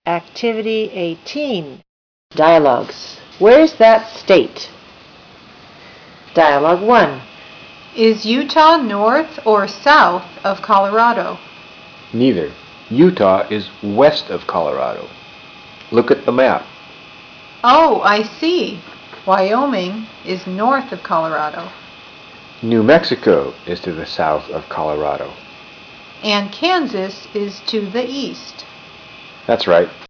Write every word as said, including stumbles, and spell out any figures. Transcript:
Activity eighteen. Dialogues. Where is that state? Dialogue one. Is Utah north or south of Colorado? Neither. Utah is west of Colorado. Look at the map. Oh, I see. Wyoming is north of Colorado. New Mexico is to the south of Colorado. And Kansas is to the east. That's right.